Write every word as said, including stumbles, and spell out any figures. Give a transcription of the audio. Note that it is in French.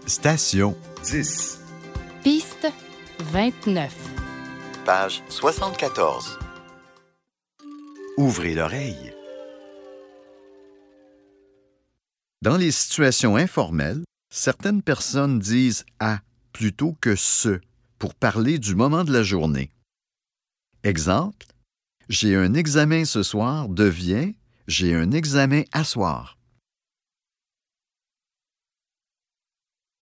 Station dix. Piste vingt-neuf. Page soixante-quatorze. Ouvrez l'oreille. Dans les situations informelles, certaines personnes disent « à » plutôt que « ce » pour parler du moment de la journée. Exemple, « J'ai un examen ce soir » devient « J'ai un examen à soir ».